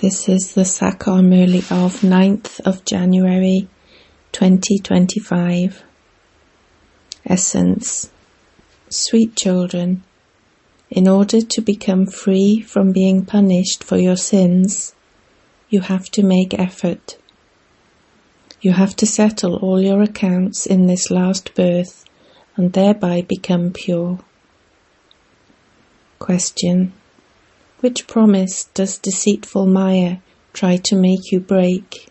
This is the Sakar Murli of 9th of January 2025. Essence. Sweet children, in order to become free from being punished for your sins, you have to make effort. You have to settle all your accounts in this last birth and thereby become pure. Question. Which promise does deceitful Maya try to make you break?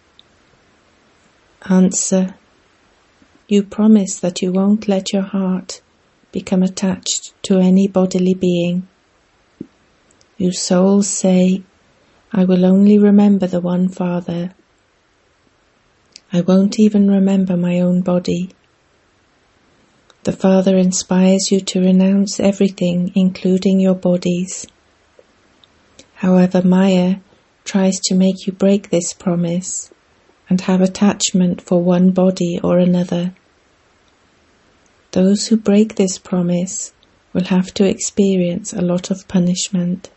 Answer. You promise that you won't let your heart become attached to any bodily being. You souls say, I will only remember the one Father. I won't even remember my own body. The Father inspires you to renounce everything, including your bodies. However, Maya tries to make you break this promise and have attachment for one body or another. Those who break this promise will have to experience a lot of punishment.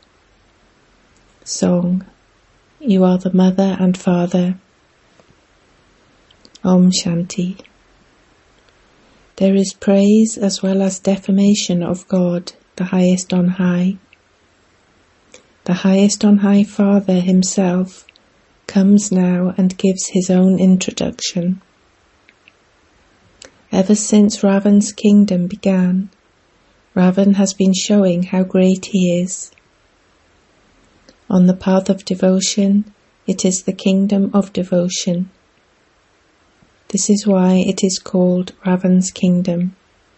Song. You are the Mother and Father. Om Shanti. There is praise as well as defamation of God, the highest on high. The highest on high Father himself comes now and gives his own introduction. Ever since Ravan's kingdom began, Ravan has been showing how great he is. On the path of devotion, it is the kingdom of devotion. This is why it is called Ravan's kingdom.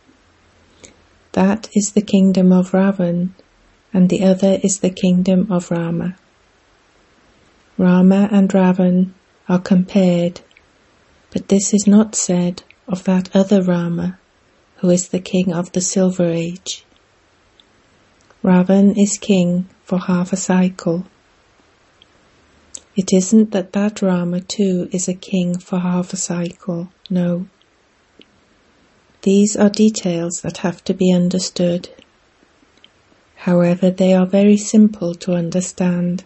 That is the kingdom of Ravan, and the other is the kingdom of Rama. Rama and Ravan are compared, but this is not said of that other Rama, who is the king of the Silver Age. Ravan is king for half a cycle. It isn't that Rama too is a king for half a cycle, no. These are details that have to be understood. However, they are very simple to understand.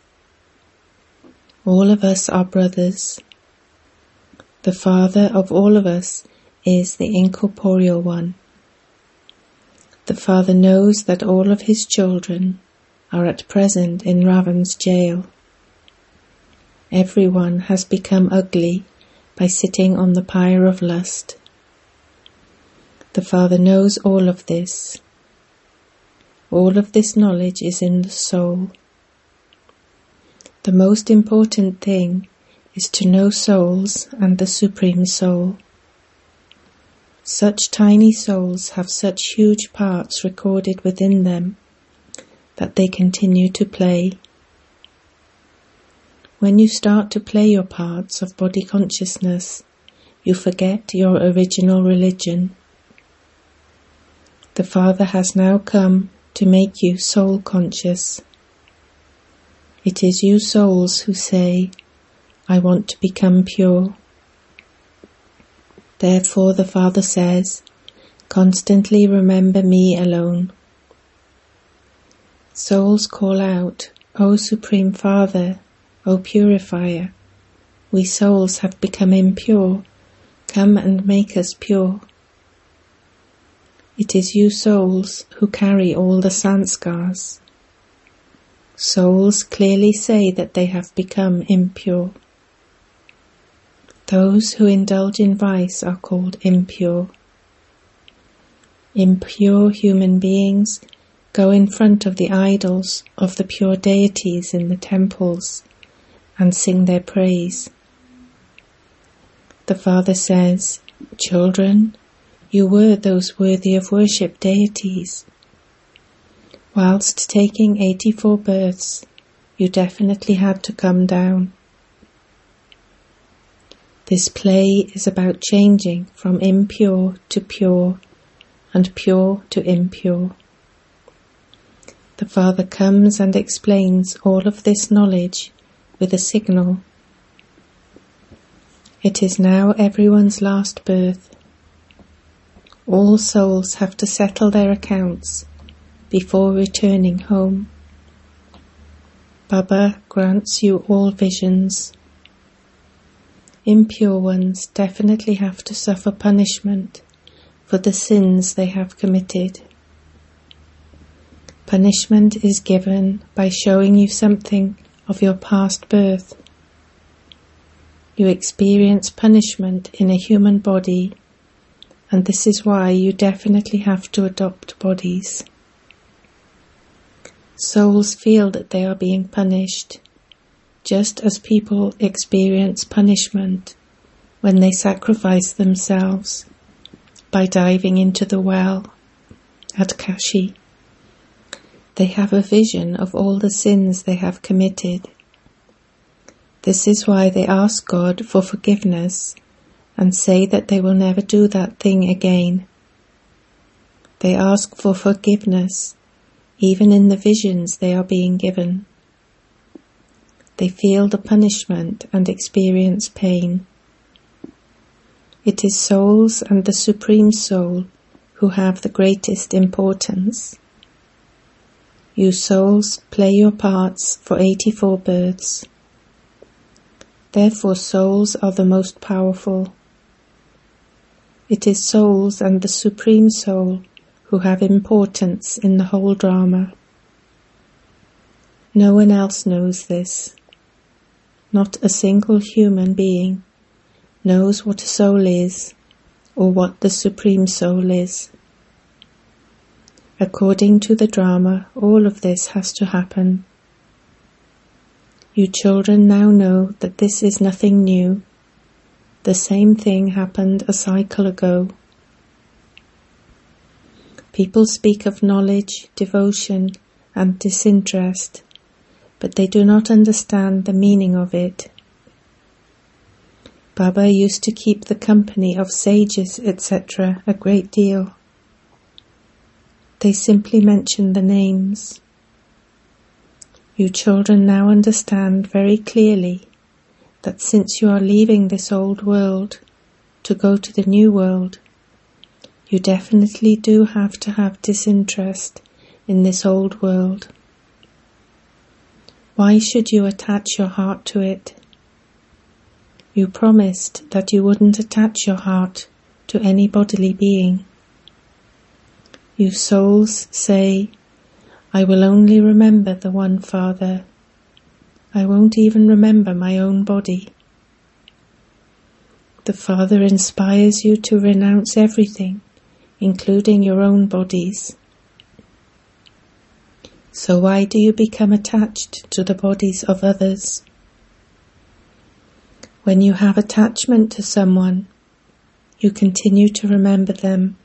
All of us are brothers. The Father of all of us is the incorporeal one. The Father knows that all of his children are at present in Ravan's jail. Everyone has become ugly by sitting on the pyre of lust. The Father knows all of this. All of this knowledge is in the soul. The most important thing is to know souls and the Supreme Soul. Such tiny souls have such huge parts recorded within them that they continue to play. When you start to play your parts of body consciousness, you forget your original religion. The Father has now come to make you soul conscious. It is you souls who say, I want to become pure. Therefore the Father says, constantly remember me alone. Souls call out, O Supreme Father, O Purifier, we souls have become impure, come and make us pure. It is you souls who carry all the sanskars. Souls clearly say that they have become impure. Those who indulge in vice are called impure. Impure human beings go in front of the idols of the pure deities in the temples and sing their praise. The Father says, children, you were those worthy of worship deities. Whilst taking 84 births, you definitely had to come down. This play is about changing from impure to pure and pure to impure. The Father comes and explains all of this knowledge with a signal. It is now everyone's last birth. All souls have to settle their accounts before returning home. Baba grants you all visions. Impure ones definitely have to suffer punishment for the sins they have committed. Punishment is given by showing you something of your past birth. You experience punishment in a human body, and this is why you definitely have to adopt bodies. Souls feel that they are being punished, just as people experience punishment when they sacrifice themselves by diving into the well at Kashi. They have a vision of all the sins they have committed. This is why they ask God for forgiveness and say that they will never do that thing again. They ask for forgiveness even in the visions they are being given. They feel the punishment and experience pain. It is souls and the Supreme Soul who have the greatest importance. You souls play your parts for 84 births. Therefore souls are the most powerful. It is souls and the Supreme Soul who have importance in the whole drama. No one else knows this. Not a single human being knows what a soul is or what the Supreme Soul is. According to the drama, all of this has to happen. You children now know that this is nothing new. The same thing happened a cycle ago. People speak of knowledge, devotion, and disinterest, but they do not understand the meaning of it. Baba used to keep the company of sages, etc. a great deal. They simply mention the names. You children now understand very clearly that since you are leaving this old world to go to the new world, you definitely do have to have disinterest in this old world. Why should you attach your heart to it? You promised that you wouldn't attach your heart to any bodily being. You souls say, I will only remember the one Father. I won't even remember my own body. The Father inspires you to renounce everything, including your own bodies. So why do you become attached to the bodies of others? When you have attachment to someone, you continue to remember them.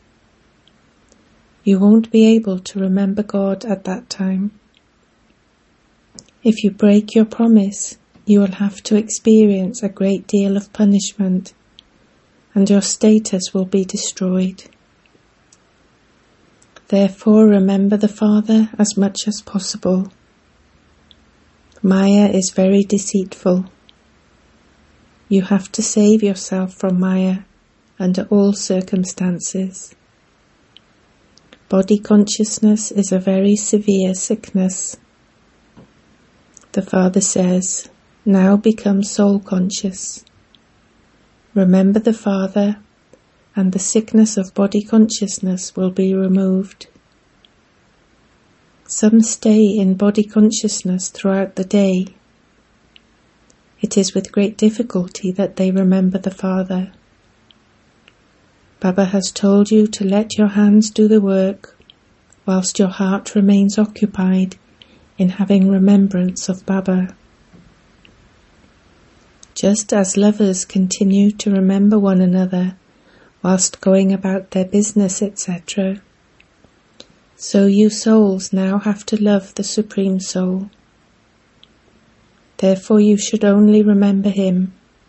You won't be able to remember God at that time. If you break your promise, you will have to experience a great deal of punishment, and your status will be destroyed. Therefore, remember the Father as much as possible. Maya is very deceitful. You have to save yourself from Maya under all circumstances. Body consciousness is a very severe sickness. The Father says, now become soul conscious. Remember the Father, and the sickness of body consciousness will be removed. Some stay in body consciousness throughout the day. It is with great difficulty that they remember the Father. Baba has told you to let your hands do the work, whilst your heart remains occupied in having remembrance of Baba. Just as lovers continue to remember one another whilst going about their business, etc., so you souls now have to love the Supreme Soul. Therefore you should only remember Him.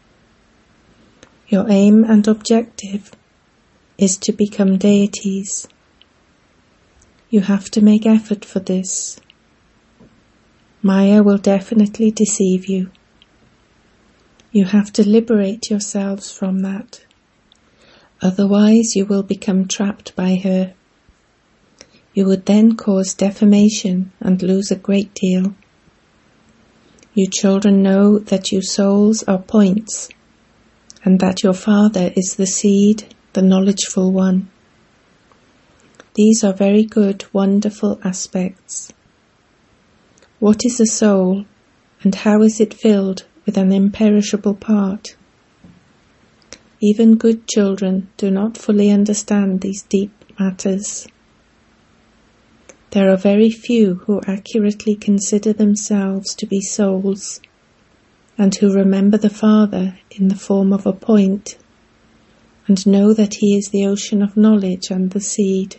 Your aim and objective is to become deities. You have to make effort for this. Maya will definitely deceive you. You have to liberate yourselves from that. Otherwise you will become trapped by her. You would then cause defamation and lose a great deal. You children know that you souls are points, and that your Father is the seed, the knowledgeful one. These are very good, wonderful aspects. What is a soul, and how is it filled with an imperishable part? Even good children do not fully understand these deep matters. There are very few who accurately consider themselves to be souls, and who remember the Father in the form of a point, and know that He is the ocean of knowledge and the seed.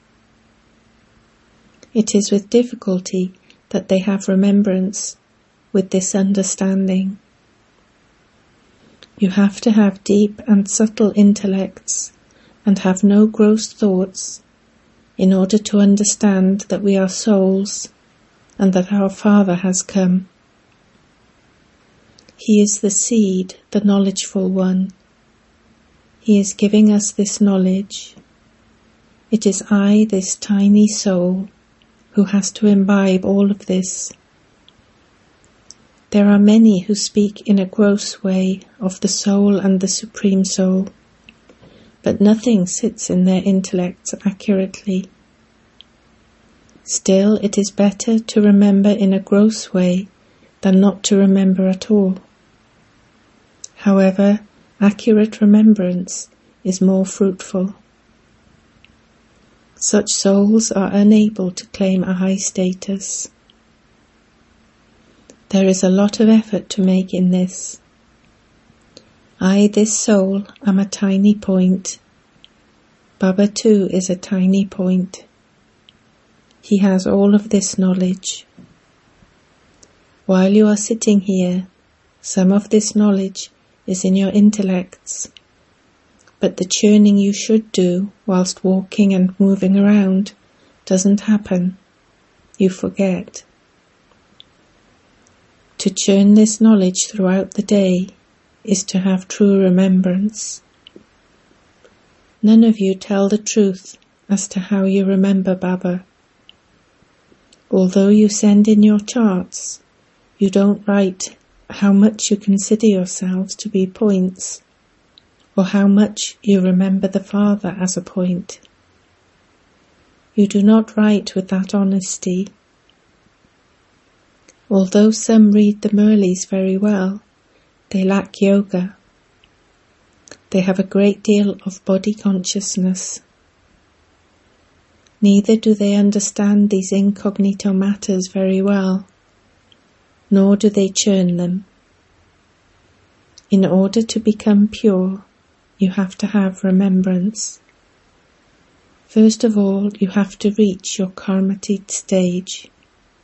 It is with difficulty that they have remembrance with this understanding. You have to have deep and subtle intellects and have no gross thoughts in order to understand that we are souls and that our Father has come. He is the seed, the knowledgeful one. He is giving us this knowledge. It is I, this tiny soul, who has to imbibe all of this. There are many who speak in a gross way of the soul and the Supreme Soul, but nothing sits in their intellects accurately. Still, it is better to remember in a gross way than not to remember at all. However, accurate remembrance is more fruitful. Such souls are unable to claim a high status. There is a lot of effort to make in this. I, this soul, am a tiny point. Baba too is a tiny point. He has all of this knowledge. While you are sitting here, some of this knowledge is in your intellects, but the churning you should do whilst walking and moving around doesn't happen. You forget. To churn this knowledge throughout the day is to have true remembrance. None of you tell the truth as to how you remember Baba. Although you send in your charts, you don't write how much you consider yourselves to be points, or how much you remember the Father as a point. You do not write with that honesty. Although some read the Murlis very well, they lack yoga. They have a great deal of body consciousness. Neither do they understand these incognito matters very well, nor do they churn them. In order to become pure, you have to have remembrance. First of all, you have to reach your karmatit stage.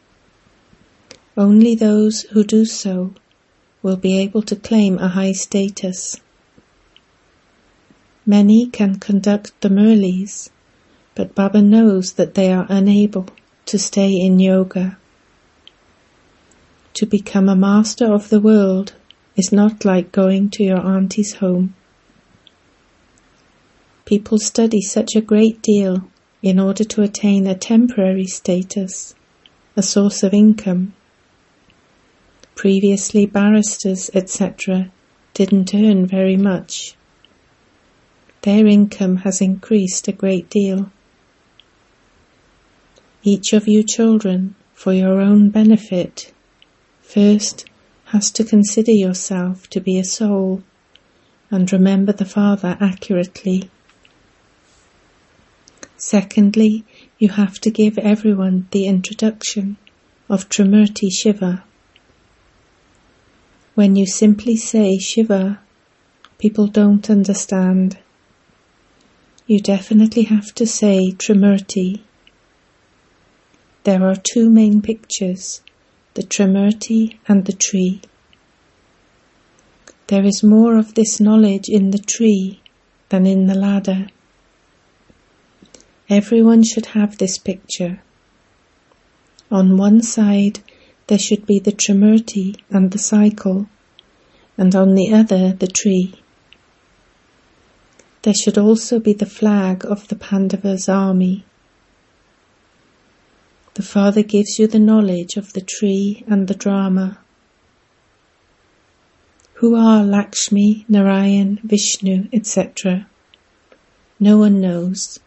Only those who do so will be able to claim a high status. Many can conduct the Murlis, but Baba knows that they are unable to stay in yoga. To become a master of the world is not like going to your auntie's home. People study such a great deal in order to attain a temporary status, a source of income. Previously, barristers, etc., didn't earn very much. Their income has increased a great deal. Each of you children, for your own benefit, first has to consider yourself to be a soul and remember the Father accurately. Secondly, you have to give everyone the introduction of Trimurti Shiva. When you simply say Shiva, people don't understand. You definitely have to say Trimurti. There are two main pictures, the Trimurti and the tree. There is more of this knowledge in the tree than in the ladder. Everyone should have this picture. On one side there should be the Trimurti and the cycle, and on the other the tree. There should also be the flag of the Pandavas' army. The Father gives you the knowledge of the tree and the drama, Who are Lakshmi, Narayan, Vishnu, etc.? No one knows.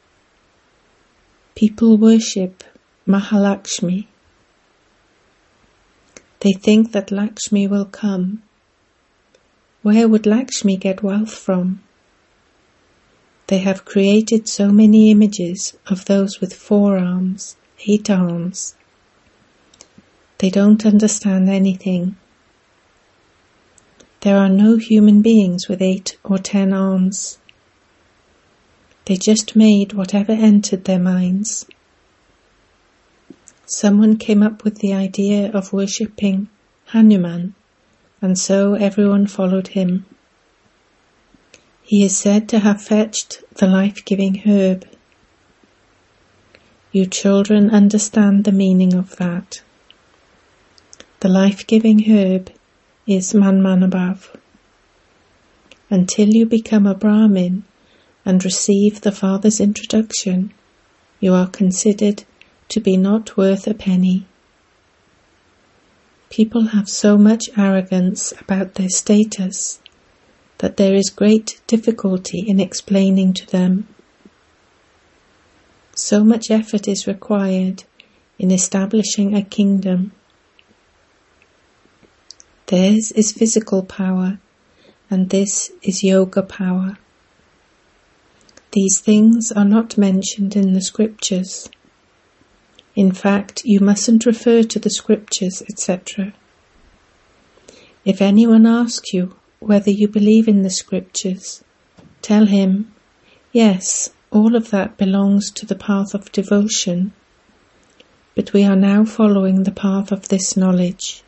People worship Mahalakshmi. They think that Lakshmi will come. Where would Lakshmi get wealth from? They have created so many images of those with 4 arms, 8 arms. They don't understand anything. There are no human beings with 8 or 10 arms. They just made whatever entered their minds. Someone came up with the idea of worshipping Hanuman, and so everyone followed him. He is said to have fetched the life-giving herb. You children understand the meaning of that. The life-giving herb is Manmanabhav. Until you become a Brahmin and receive the Father's introduction, you are considered to be not worth a penny. People have so much arrogance about their status that there is great difficulty in explaining to them. So much effort is required in establishing a kingdom. Theirs is physical power, and this is yoga power. These things are not mentioned in the scriptures. In fact, you mustn't refer to the scriptures, etc. If anyone asks you whether you believe in the scriptures, tell him, yes, all of that belongs to the path of devotion, but we are now following the path of this knowledge.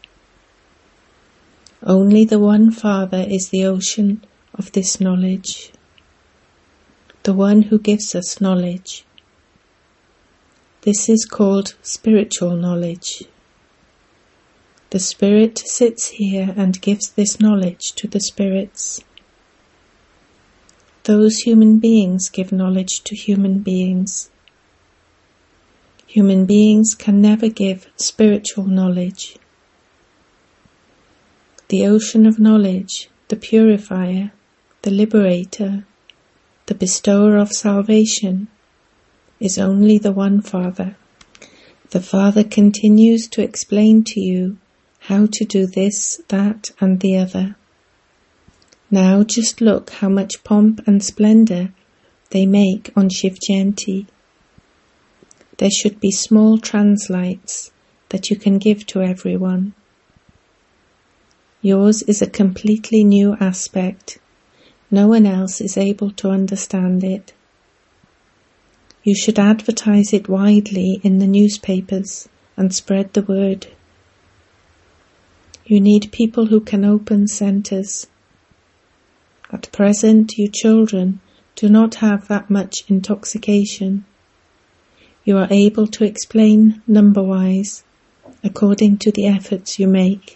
Only the one Father is the ocean of this knowledge, the one who gives us knowledge. This is called spiritual knowledge. The Spirit sits here and gives this knowledge to the spirits. Those human beings give knowledge to human beings. Human beings can never give spiritual knowledge. The ocean of knowledge, the purifier, the liberator, the bestower of salvation, is only the one Father. The Father continues to explain to you how to do this, that, and the other. Now just look how much pomp and splendour they make on Shiv Jayanti. There should be small translights that you can give to everyone. Yours is a completely new aspect. No one else is able to understand it. You should advertise it widely in the newspapers and spread the word. You need people who can open centres. At present, you children do not have that much intoxication. You are able to explain number-wise, according to the efforts you make.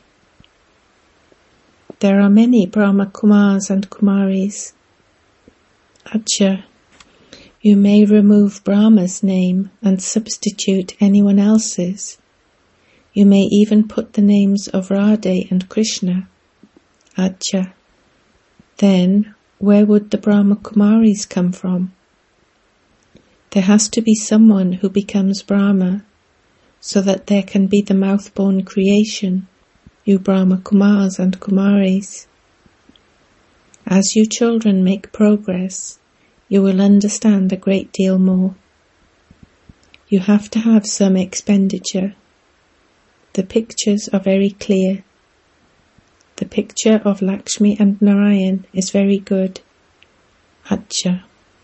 There are many Brahma Kumars and Kumaris. Acha, you may remove Brahma's name and substitute anyone else's. You may even put the names of Radhe and Krishna. Acha. Then, where would the Brahma Kumaris come from? There has to be someone who becomes Brahma, so that there can be the mouth-born creation, you Brahma Kumars and Kumaris. As you children make progress, you will understand a great deal more. You have to have some expenditure. The pictures are very clear. The picture of Lakshmi and Narayan is very good. Acha.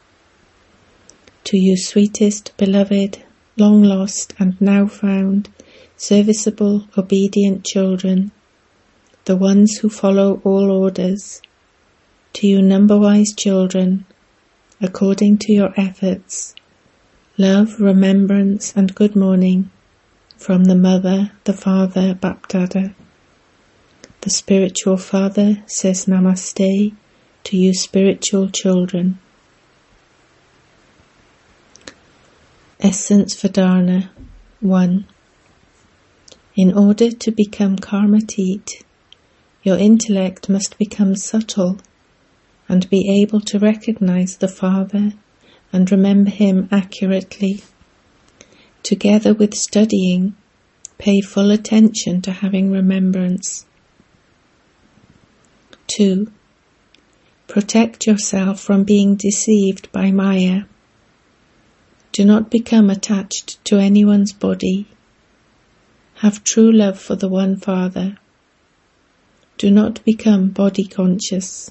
To you sweetest, beloved, long lost and now found, serviceable, obedient children, the ones who follow all orders, to you number-wise children, according to your efforts, love, remembrance and good morning from the Mother, the Father, Bapdada. The Spiritual Father says Namaste to you spiritual children. Essence for Dharna 1. In order to become Karmatit, Your intellect must become subtle and be able to recognize the Father and remember him accurately. Together with studying, pay full attention to having remembrance. 2. Protect yourself from being deceived by Maya. Do not become attached to anyone's body. Have true love for the one Father. Do not become body conscious.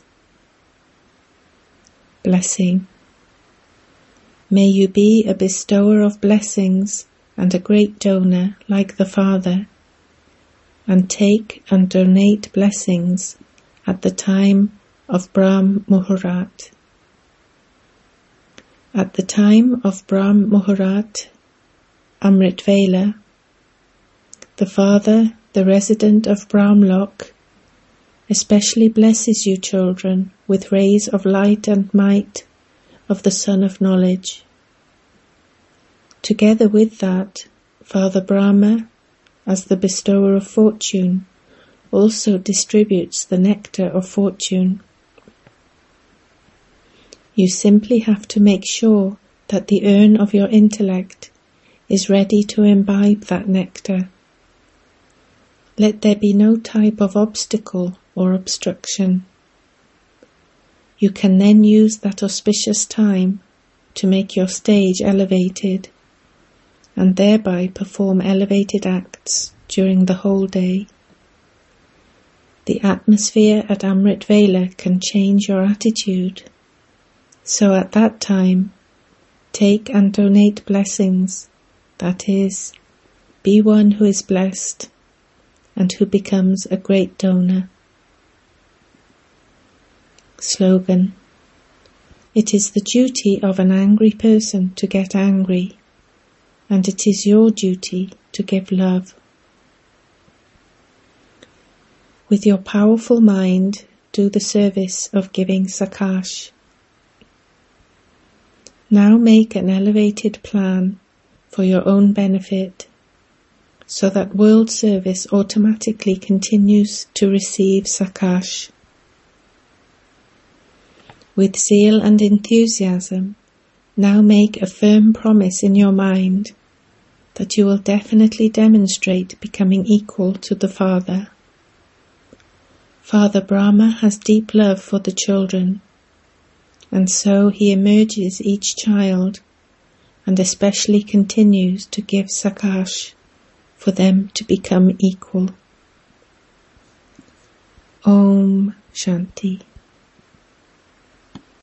Blessing. May you be a bestower of blessings and a great donor like the Father, and take and donate blessings at the time of Brahm Muhurat. At the time of Brahm Muhurat, Amrit Vela, the Father, the resident of Brahmlock, especially blesses you children with rays of light and might of the Sun of Knowledge. Together with that, Father Brahma, as the bestower of fortune, also distributes the nectar of fortune. You simply have to make sure that the urn of your intellect is ready to imbibe that nectar. Let there be no type of obstacle or obstruction. You can then use that auspicious time to make your stage elevated and thereby perform elevated acts during the whole day. The atmosphere at Amrit Vela can change your attitude. So at that time, take and donate blessings, that is, be one who is blessed and who becomes a great donor. Slogan. It is the duty of an angry person to get angry, and it is your duty to give love. With your powerful mind, do the service of giving Sakash. Now make an elevated plan for your own benefit, so that world service automatically continues to receive Sakash. With zeal and enthusiasm, now make a firm promise in your mind that you will definitely demonstrate becoming equal to the Father. Father Brahma has deep love for the children, and so he emerges each child and especially continues to give Sakash for them to become equal. Om Shanti.